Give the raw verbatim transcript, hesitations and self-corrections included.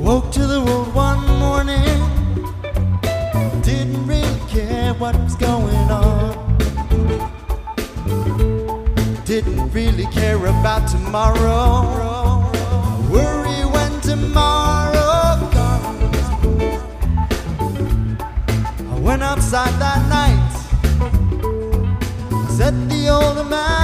Woke to the world one morning, didn't really care what was going on. Didn't really care about tomorrow. Worry when tomorrow comes. I went outside that night, set the old man